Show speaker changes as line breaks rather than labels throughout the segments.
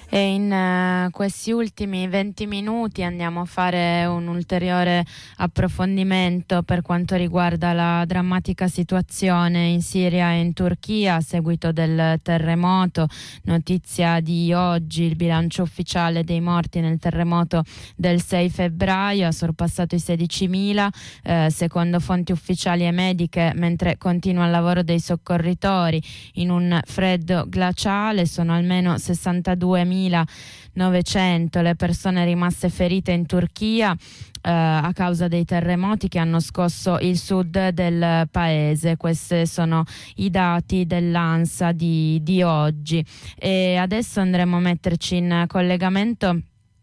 E in questi ultimi 20 minuti andiamo a fare un ulteriore approfondimento per quanto riguarda la drammatica situazione in Siria e in Turchia a seguito del terremoto. Notizia di oggi: il bilancio ufficiale dei morti nel terremoto del 6 febbraio ha sorpassato i 16.000, secondo fonti ufficiali e mediche, mentre continua il lavoro dei soccorritori in un freddo glaciale. Sono almeno 62.900 le persone rimaste ferite in Turchia a causa dei terremoti che hanno scosso il sud del paese. Questi sono i dati dell'ANSA di oggi. E adesso andremo a metterci in collegamento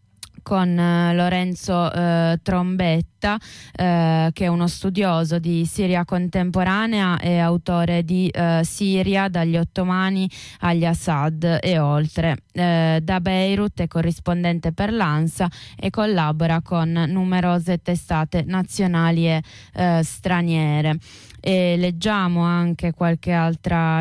con Lorenzo Trombetta, che è uno studioso di Siria contemporanea e autore di Siria dagli ottomani agli Assad e oltre. Da Beirut è corrispondente per l'ANSA e collabora con numerose testate nazionali e straniere. E leggiamo anche qualche altra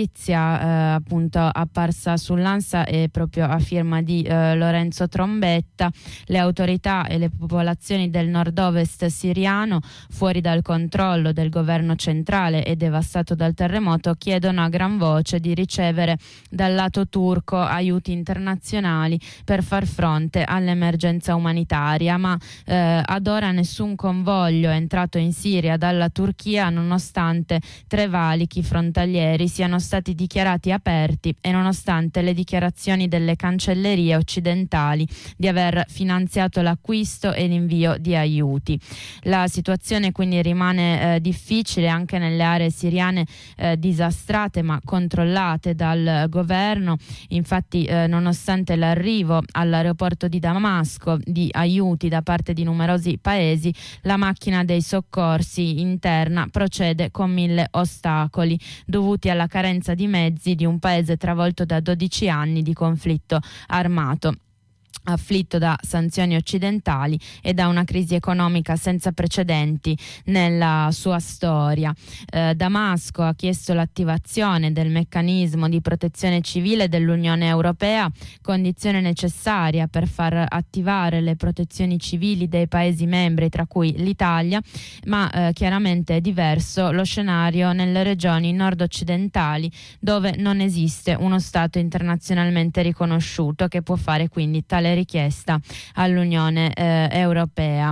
notizia appunto apparsa sull'ANSA e proprio a firma di Lorenzo Trombetta. Le autorità e le popolazioni del nord-ovest siriano, fuori dal controllo del governo centrale e devastato dal terremoto, chiedono a gran voce di ricevere dal lato turco aiuti internazionali per far fronte all'emergenza umanitaria, ma ad ora nessun convoglio è entrato in Siria dalla Turchia, nonostante 3 valichi frontalieri siano stati dichiarati aperti e nonostante le dichiarazioni delle cancellerie occidentali di aver finanziato l'acquisto e l'invio di aiuti. La situazione quindi rimane difficile anche nelle aree siriane disastrate ma controllate dal governo. Infatti nonostante l'arrivo all'aeroporto di Damasco di aiuti da parte di numerosi paesi, la macchina dei soccorsi interna procede con 1000 ostacoli dovuti alla carenza di mezzi di un paese travolto da 12 anni di conflitto armato, afflitto da sanzioni occidentali e da una crisi economica senza precedenti nella sua storia. Damasco ha chiesto l'attivazione del meccanismo di protezione civile dell'Unione Europea, condizione necessaria per far attivare le protezioni civili dei Paesi membri, tra cui l'Italia, ma chiaramente è diverso lo scenario nelle regioni nord-occidentali, dove non esiste uno Stato internazionalmente riconosciuto che può fare quindi tale richiesta all'Unione Europea.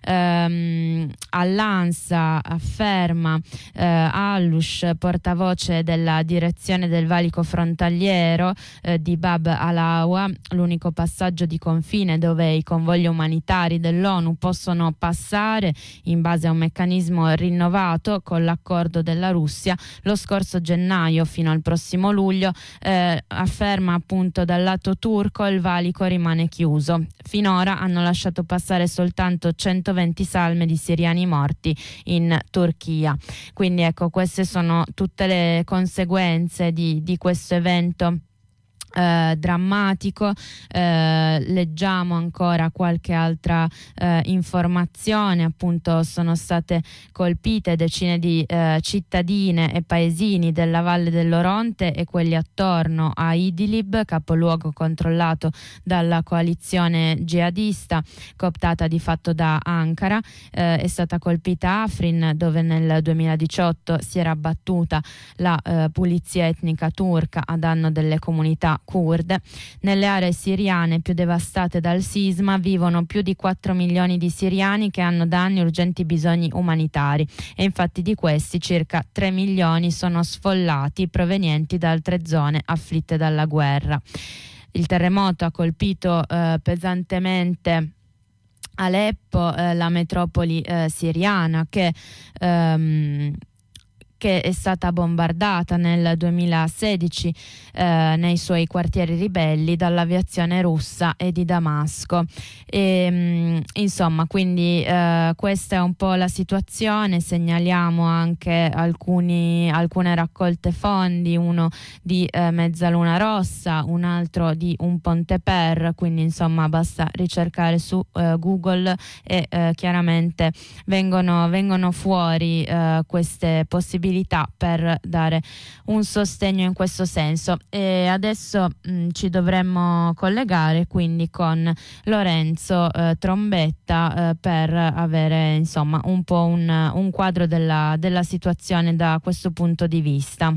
All'ANSA afferma Allush, portavoce della direzione del valico frontaliero di Bab al-Awa, l'unico passaggio di confine dove i convogli umanitari dell'ONU possono passare in base a un meccanismo rinnovato con l'accordo della Russia lo scorso gennaio fino al prossimo luglio. Afferma appunto dal lato turco il valico rimane chiuso. Finora hanno lasciato passare soltanto 120 salme di siriani morti in Turchia. Quindi ecco, queste sono tutte le conseguenze di questo evento drammatico. Leggiamo ancora qualche altra informazione. Appunto sono state colpite decine di cittadine e paesini della Valle dell'Oronte e quelli attorno a Idlib, capoluogo controllato dalla coalizione jihadista cooptata di fatto da Ankara. È stata colpita Afrin, dove nel 2018 si era abbattuta la pulizia etnica turca a danno delle comunità curde. Nelle aree siriane più devastate dal sisma vivono più di 4 milioni di siriani che hanno danni e urgenti bisogni umanitari, e infatti di questi circa 3 milioni sono sfollati provenienti da altre zone afflitte dalla guerra. Il terremoto ha colpito pesantemente Aleppo, la metropoli siriana che è stata bombardata nel 2016 nei suoi quartieri ribelli dall'aviazione russa e di Damasco. Insomma, quindi questa è un po' la situazione. Segnaliamo anche alcune raccolte fondi, uno di Mezzaluna Rossa, un altro di Un Ponte Per, quindi insomma basta ricercare su Google e chiaramente vengono fuori queste possibilità disponibilità per dare un sostegno in questo senso. E adesso ci dovremmo collegare quindi con Lorenzo Trombetta per avere insomma un po' un quadro della situazione da questo punto di vista.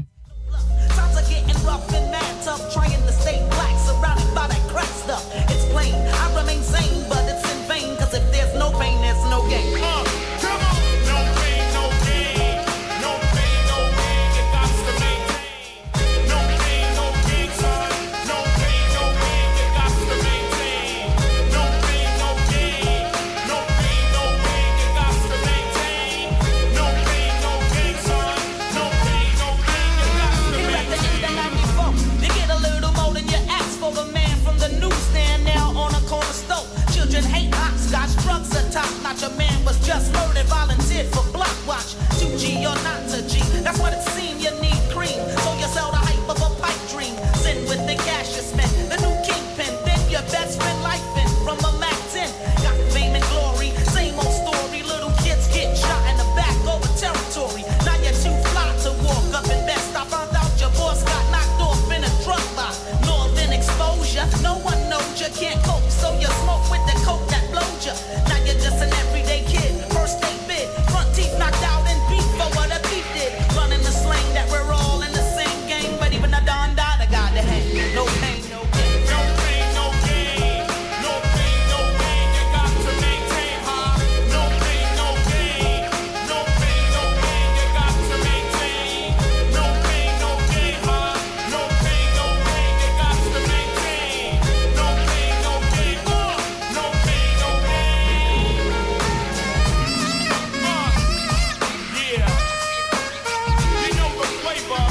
Your man was just murdered, volunteered for block watch. 2G or not to G, that's what it seems. You need cream, so you sell the hype of a pipe dream. Sin with the cash you spent, the new kingpin. Then your best friend life in from a Mac 10. Got fame and glory, same old story. Little kids get shot in the back over territory. Now you're too fly to walk up in best. I found out your boss got knocked off in a drug lot. Northern exposure, no one knows you can't cope, so you smoke with the coke that blows you. Now you're just an everyday kid, first state bid, front teeth knocked out and beat for what a thief did. Running the slang that we're all in the same game, but even a Don Dada got to hang. No pain, no gain. No pain, no gain. No pain, no gain. You got to maintain, huh? No pain, no gain. No pain, no gain. You got to maintain. No pain, no gain, huh? No pain, no gain. You got to maintain. No pain, no gain. No pain, no gain. Yeah. You know the flavor.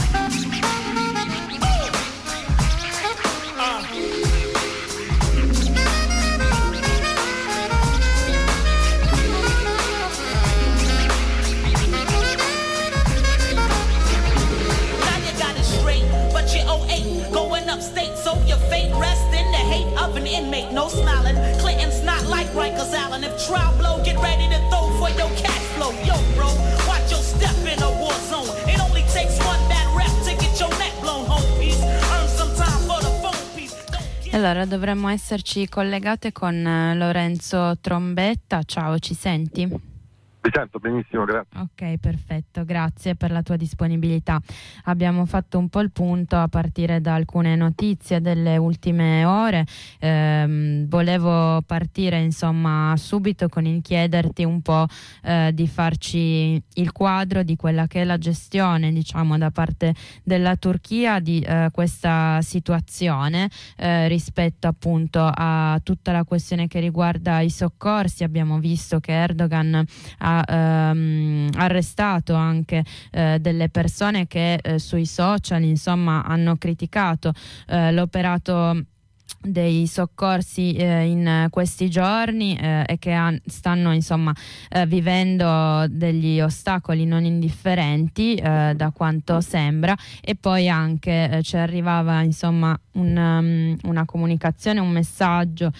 Now you got it straight, but you're 08, going upstate, so your fate rests in the hate of an inmate. No smiling, Clinton's not like Rikers Island. If trial blow, get ready to throw for your cash flow. Yo, bro, watch your step in a war zone. It only takes one bad rep to get your neck blown home piece. Earn some time for the phone piece.
Allora dovremmo esserci collegate con Lorenzo Trombetta. Ciao, ci senti?
Vi sento benissimo, grazie.
Ok, perfetto, grazie per la tua disponibilità. Abbiamo fatto un po' il punto a partire da alcune notizie delle ultime ore. Volevo partire insomma subito con il chiederti un po' di farci il quadro di quella che è la gestione, diciamo, da parte della Turchia di questa situazione rispetto appunto a tutta la questione che riguarda i soccorsi. Abbiamo visto che Erdogan ha arrestato anche delle persone che sui social insomma hanno criticato l'operato dei soccorsi in questi giorni e che stanno insomma vivendo degli ostacoli non indifferenti da quanto sembra. E poi anche ci arrivava insomma una comunicazione, un messaggio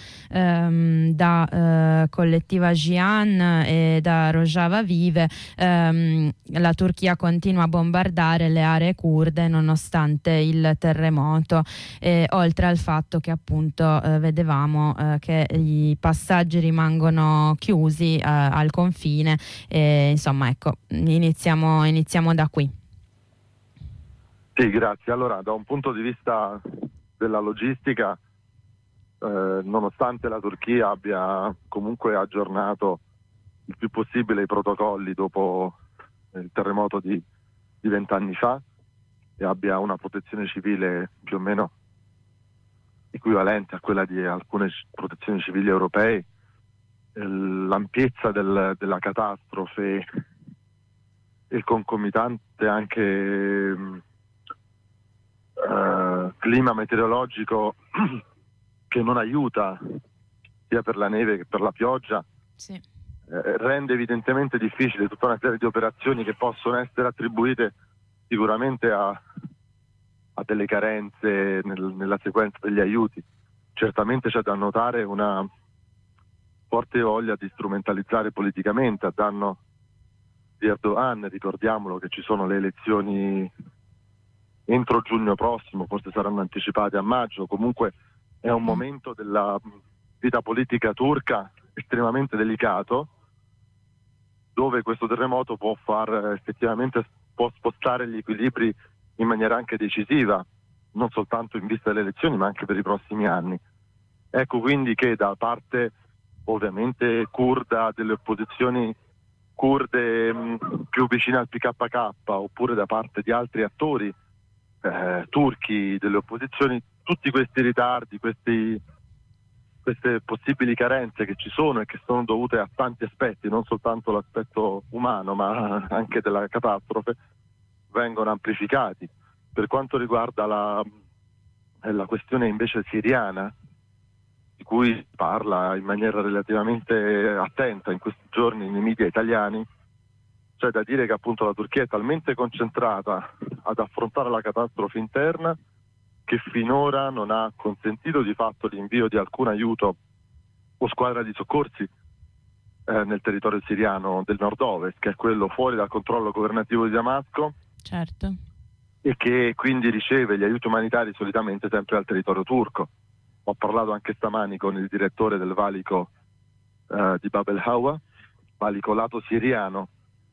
da Collettiva Jian e da Rojava Vive. La Turchia continua a bombardare le aree curde nonostante il terremoto, oltre al fatto che appunto vedevamo che i passaggi rimangono chiusi al confine. Insomma, ecco, iniziamo da qui.
Sì, grazie. Allora, da un punto di vista della logistica, nonostante la Turchia abbia comunque aggiornato il più possibile i protocolli dopo il terremoto di 20 anni fa e abbia una protezione civile più o meno equivalente a quella di alcune protezioni civili europee, l'ampiezza della catastrofe e il concomitante anche clima meteorologico che non aiuta sia per la neve che per la pioggia,
sì.
Rende evidentemente difficile tutta una serie di operazioni che possono essere attribuite sicuramente a delle carenze nella sequenza degli aiuti. Certamente c'è da notare una forte voglia di strumentalizzare politicamente a danno di Erdogan. Ricordiamolo che ci sono le elezioni entro giugno prossimo, forse saranno anticipate a maggio. Comunque è un momento della vita politica turca estremamente delicato, dove questo terremoto può spostare gli equilibri in maniera anche decisiva, non soltanto in vista delle elezioni ma anche per i prossimi anni. Ecco quindi che da parte ovviamente curda, delle opposizioni kurde più vicine al PKK, oppure da parte di altri attori turchi delle opposizioni, tutti questi ritardi, queste possibili carenze che ci sono e che sono dovute a tanti aspetti, non soltanto l'aspetto umano ma anche della catastrofe, vengono amplificati. Per quanto riguarda la questione invece siriana, di cui parla in maniera relativamente attenta in questi giorni nei media italiani, c'è da dire che appunto la Turchia è talmente concentrata ad affrontare la catastrofe interna che finora non ha consentito di fatto l'invio di alcun aiuto o squadra di soccorsi nel territorio siriano del nord-ovest, che è quello fuori dal controllo governativo di Damasco.
Certo. E
che quindi riceve gli aiuti umanitari solitamente sempre dal territorio turco. Ho parlato anche stamani con il direttore del valico di Bab el-Hawa, valico lato siriano,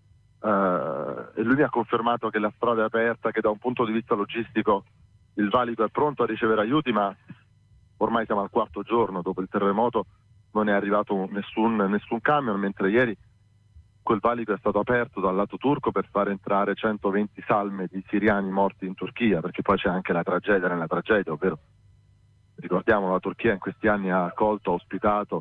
e lui mi ha confermato che la strada è aperta, che da un punto di vista logistico il valico è pronto a ricevere aiuti, ma ormai siamo al 4º giorno dopo il terremoto, non è arrivato nessun camion, mentre ieri quel valico è stato aperto dal lato turco per far entrare 120 salme di siriani morti in Turchia, perché poi c'è anche la tragedia nella tragedia, ovvero, ricordiamo, la Turchia in questi anni ha ospitato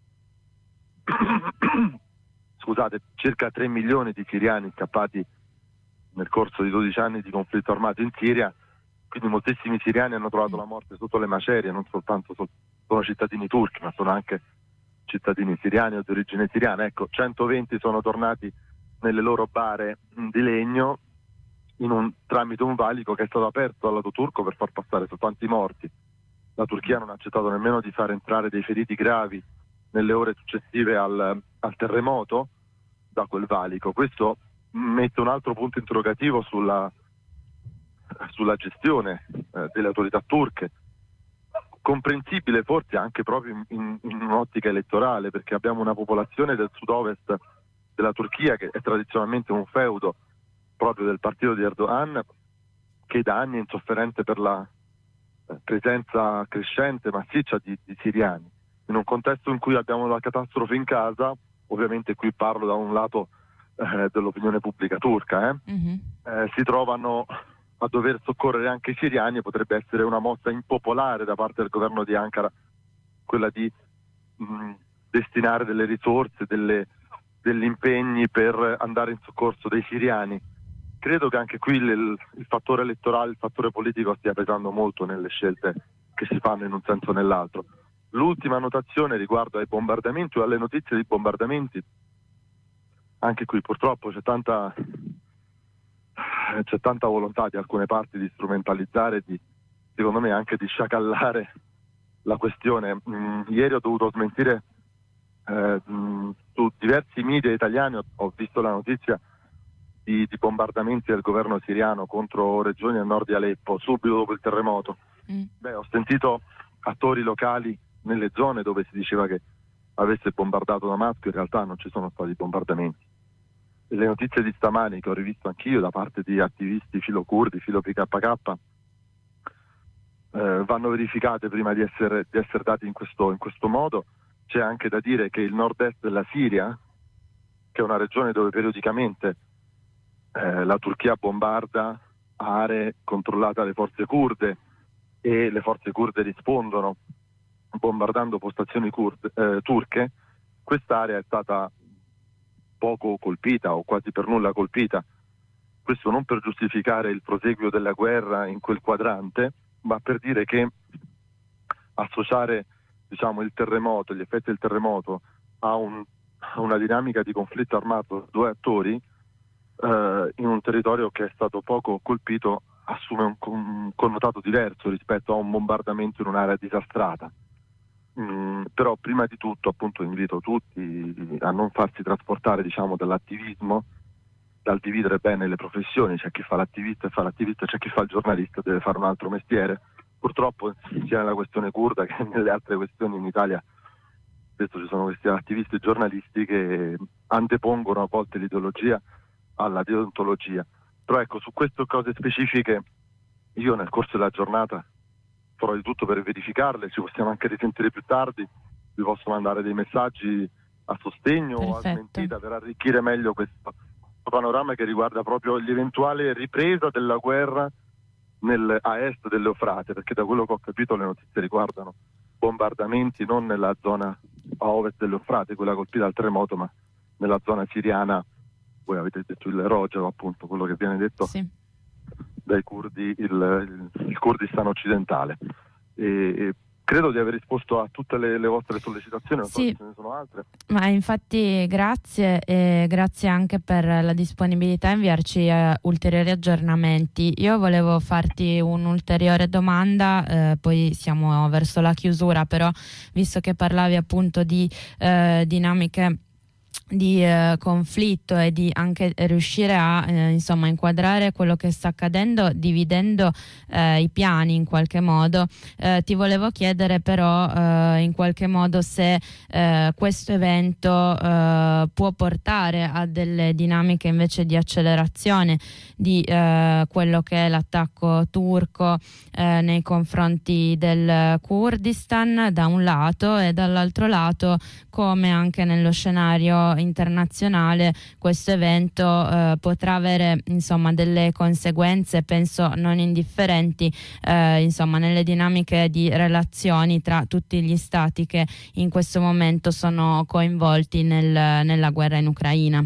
circa 3 milioni di siriani scappati nel corso di 12 anni di conflitto armato in Siria, quindi moltissimi siriani hanno trovato la morte sotto le macerie, non soltanto sono cittadini turchi, ma sono anche cittadini siriani o di origine siriana. Ecco, 120 sono tornati nelle loro bare di legno tramite un valico che è stato aperto dal lato turco per far passare soltanto i morti. La Turchia non ha accettato nemmeno di far entrare dei feriti gravi nelle ore successive al terremoto da quel valico. Questo mette un altro punto interrogativo sulla gestione delle autorità turche, comprensibile forse anche proprio in un'ottica elettorale, perché abbiamo una popolazione del sud-ovest della Turchia che è tradizionalmente un feudo proprio del partito di Erdogan, che da anni è insofferente per la presenza crescente, massiccia di siriani. In un contesto in cui abbiamo la catastrofe in casa, ovviamente qui parlo da un lato dell'opinione pubblica turca, si trovano a dover soccorrere anche i siriani, e potrebbe essere una mossa impopolare da parte del governo di Ankara quella di destinare delle risorse, degli impegni per andare in soccorso dei siriani. Credo che anche qui il fattore elettorale, il fattore politico stia pesando molto nelle scelte che si fanno in un senso o nell'altro. L'ultima notazione riguardo ai bombardamenti o alle notizie di bombardamenti. Anche qui purtroppo c'è tanta volontà di alcune parti di strumentalizzare, secondo me anche di sciacallare la questione. Ieri ho dovuto smentire su diversi media italiani, ho visto la notizia di bombardamenti del governo siriano contro regioni a nord di Aleppo subito dopo il terremoto. Ho sentito attori locali nelle zone dove si diceva che avesse bombardato Damasco, in realtà non ci sono stati bombardamenti. Le notizie di stamani che ho rivisto anch'io da parte di attivisti filo curdi, filo PKK, vanno verificate prima di essere dati in questo modo. C'è anche da dire che il nord-est della Siria, che è una regione dove periodicamente la Turchia bombarda aree controllate dalle forze kurde e le forze kurde rispondono bombardando postazioni turche, quest'area è stata poco colpita o quasi per nulla colpita. Questo non per giustificare il proseguio della guerra in quel quadrante, ma per dire che associare, il terremoto, gli effetti del terremoto a una dinamica di conflitto armato tra due attori in un territorio che è stato poco colpito assume un connotato diverso rispetto a un bombardamento in un'area disastrata. Però prima di tutto appunto invito tutti a non farsi trasportare dall'attivismo dal dividere bene le professioni. C'è chi fa l'attivista e fa l'attivista, c'è chi fa il giornalista, deve fare un altro mestiere. Purtroppo sia nella questione curda che nelle altre questioni in Italia spesso ci sono questi attivisti e giornalisti che antepongono a volte l'ideologia alla deontologia. Però ecco, su queste cose specifiche io nel corso della giornata farò di tutto per verificarle, ci possiamo anche risentire più tardi, vi posso mandare dei messaggi a sostegno o a smentita per arricchire meglio questo panorama che riguarda proprio l'eventuale ripresa della guerra a est dell'Eufrate, perché da quello che ho capito le notizie riguardano bombardamenti non nella zona a ovest dell'Eufrate, quella colpita dal terremoto, ma nella zona siriana. Voi avete detto il Rojava, appunto, quello che viene detto dai curdi, il Kurdistan occidentale. E credo di aver risposto a tutte le vostre sollecitazioni, non so se ce ne sono altre.
Ma infatti grazie, e grazie anche per la disponibilità a inviarci ulteriori aggiornamenti. Io volevo farti un'ulteriore domanda, poi siamo verso la chiusura, però visto che parlavi appunto di dinamiche di conflitto e di anche riuscire a insomma inquadrare quello che sta accadendo dividendo i piani in qualche modo, ti volevo chiedere però in qualche modo se questo evento può portare a delle dinamiche invece di accelerazione di quello che è l'attacco turco nei confronti del Kurdistan da un lato, e dall'altro lato come anche nello scenario internazionale questo evento potrà avere insomma delle conseguenze penso non indifferenti insomma nelle dinamiche di relazioni tra tutti gli stati che in questo momento sono coinvolti nella guerra in Ucraina.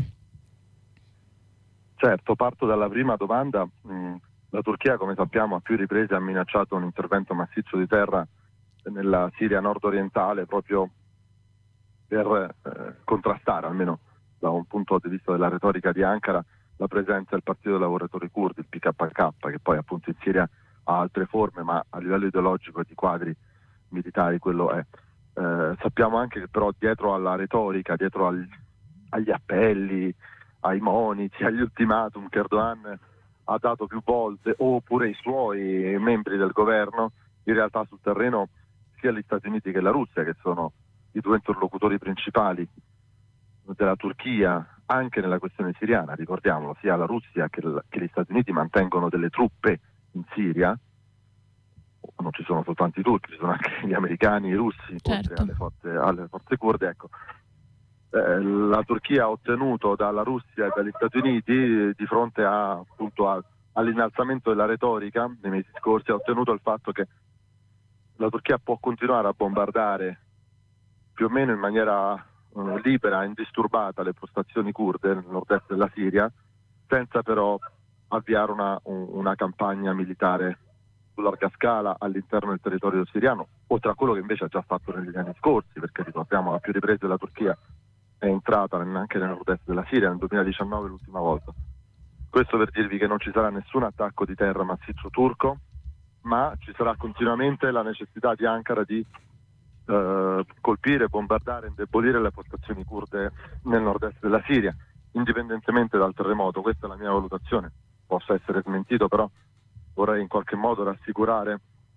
Certo, parto dalla prima domanda. La Turchia, come sappiamo, a più riprese ha minacciato un intervento massiccio di terra nella Siria nord-orientale proprio per contrastare, almeno da un punto di vista della retorica di Ankara, la presenza del Partito dei Lavoratori Curdi, il PKK, che poi appunto in Siria ha altre forme, ma a livello ideologico e di quadri militari quello è. Sappiamo anche che però dietro alla retorica, dietro agli appelli, ai moniti, agli ultimatum che Erdogan ha dato più volte, oppure i suoi membri del governo, in realtà sul terreno sia gli Stati Uniti che la Russia, che sono i due interlocutori principali della Turchia anche nella questione siriana, ricordiamolo, sia la Russia che gli Stati Uniti mantengono delle truppe in Siria. Non ci sono soltanto i turchi, ci sono anche gli americani, i russi,
certo,
oltre alle forze kurde. Ecco. La Turchia ha ottenuto dalla Russia e dagli Stati Uniti, di fronte all'innalzamento della retorica nei mesi scorsi, ha ottenuto il fatto che la Turchia può continuare a bombardare più o meno in maniera libera e indisturbata le postazioni kurde nel nord-est della Siria, senza però avviare una campagna militare su larga scala all'interno del territorio siriano, oltre a quello che invece ha già fatto negli anni scorsi, perché ricordiamo a più riprese la Turchia è entrata anche nel nord-est della Siria nel 2019 l'ultima volta. Questo per dirvi che non ci sarà nessun attacco di terra massiccio turco, ma ci sarà continuamente la necessità di Ankara di colpire, bombardare, indebolire le postazioni kurde nel nord-est della Siria, indipendentemente dal terremoto. Questa è la mia valutazione, possa essere smentito, però vorrei in qualche modo rassicurare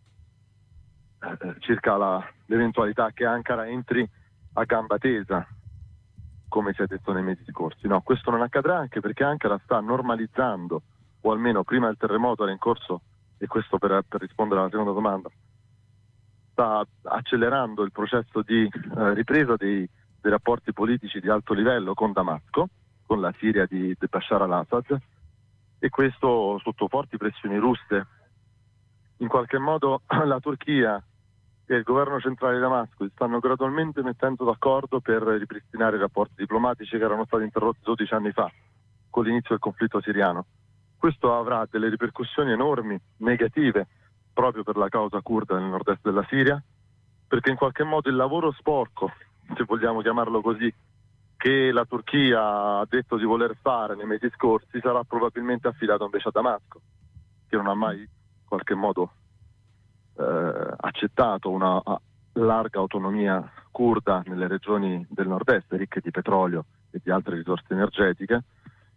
circa l'eventualità che Ankara entri a gamba tesa, come si è detto nei mesi scorsi. No, questo non accadrà, anche perché Ankara sta normalizzando, o almeno prima del terremoto era in corso, e questo per rispondere alla seconda domanda, sta accelerando il processo di ripresa dei rapporti politici di alto livello con Damasco, con la Siria di Bashar al-Assad, e questo sotto forti pressioni russe. In qualche modo la Turchia e il governo centrale di Damasco si stanno gradualmente mettendo d'accordo per ripristinare i rapporti diplomatici che erano stati interrotti 12 anni fa con l'inizio del conflitto siriano. Questo avrà delle ripercussioni enormi, negative, proprio per la causa curda nel nord-est della Siria, perché in qualche modo il lavoro sporco, se vogliamo chiamarlo così, che la Turchia ha detto di voler fare nei mesi scorsi sarà probabilmente affidato invece a Damasco, che non ha mai in qualche modo accettato una larga autonomia curda nelle regioni del nord-est, ricche di petrolio e di altre risorse energetiche,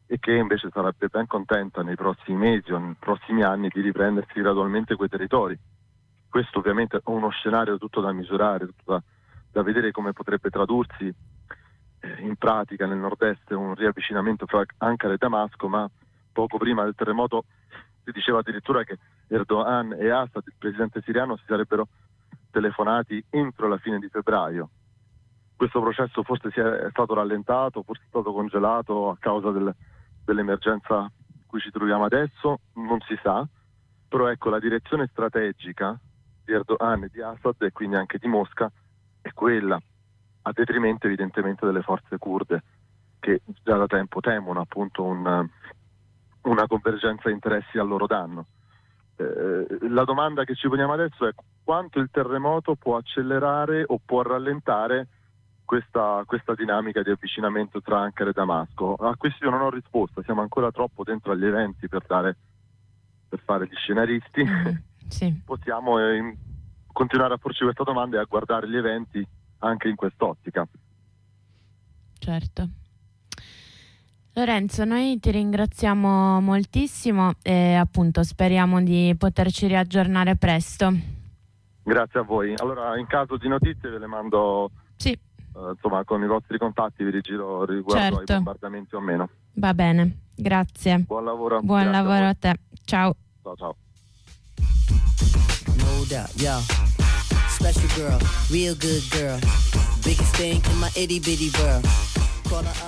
e che invece sarebbe ben contenta nei prossimi mesi o nei prossimi anni di riprendersi gradualmente quei territori. Questo ovviamente è uno scenario tutto da misurare, tutto da vedere come potrebbe tradursi in pratica nel nord-est un riavvicinamento fra Ankara e Damasco, ma poco prima del terremoto si diceva addirittura che Erdogan e Assad, il presidente siriano, si sarebbero telefonati entro la fine di febbraio. Questo processo forse è stato rallentato, forse è stato congelato a causa dell'emergenza in cui ci troviamo adesso, non si sa, però ecco, la direzione strategica di Erdogan e di Assad e quindi anche di Mosca è quella, a detrimento evidentemente delle forze kurde che già da tempo temono appunto una convergenza di interessi a loro danno. La domanda che ci poniamo adesso è quanto il terremoto può accelerare o può rallentare questa dinamica di avvicinamento tra Ankara e Damasco. A questo io non ho risposta, siamo ancora troppo dentro agli eventi per fare gli scenaristi.
Sì.
Possiamo continuare a porci questa domanda e a guardare gli eventi anche in quest'ottica.
Certo. Lorenzo, noi ti ringraziamo moltissimo e appunto speriamo di poterci riaggiornare presto.
Grazie a voi. Allora, in caso di notizie ve le mando,
sì.
Insomma, con i vostri contatti vi rigiro riguardo ai bombardamenti o meno.
Va bene, grazie.
Buon lavoro.
Buon lavoro a te. Ciao.
Ciao.
No doubt, yo. Special girl, real good girl. Biggest thing in my itty bitty world.